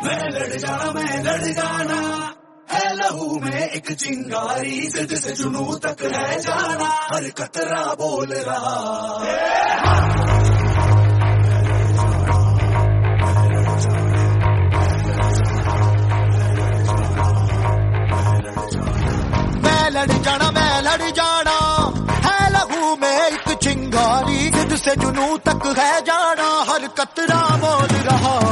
मैं लड़ जाना है लहू में एक चिंगारी, जिद से जुनू तक है जाना, हर कतरा बोल रहा मैं लड़ जाना है लहू में एक चिंगारी, जिद से जुनू तक है जाना, हर कतरा बोल रहा।